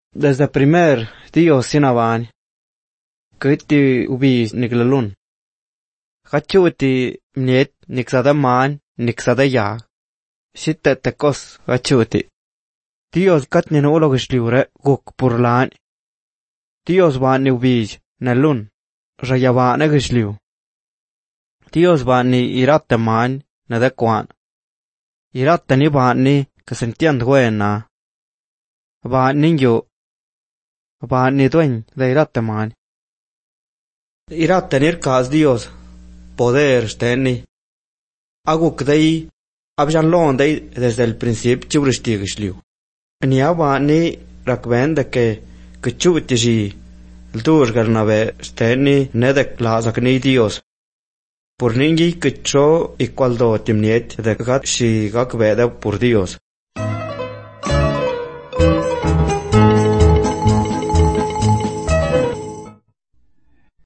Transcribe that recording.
Desde primer Dios sinabany. Këti ubiz niglalun. Gachuti mniet niksada man niksada yag. Sittete kos gachuti. Dios katnin ologish liure guk purlan. Dios bani ubiz nalun. Rayabane gishliu. Dios bani irate man nadekwan. Irate ni bani kasentiand buena. Bani yo. Bani dueñ de irate man. Irate nirkaz Dios. Poder steni. Aguk dei. Abjanlon dei desde el principio chibrishtigishliu. Ni abani rakben de que chubitiji. El tur garnabe steni nedek lazakni Dios. Por ningi que cho y cualdo timniet de gat shi gakbeda por Dios.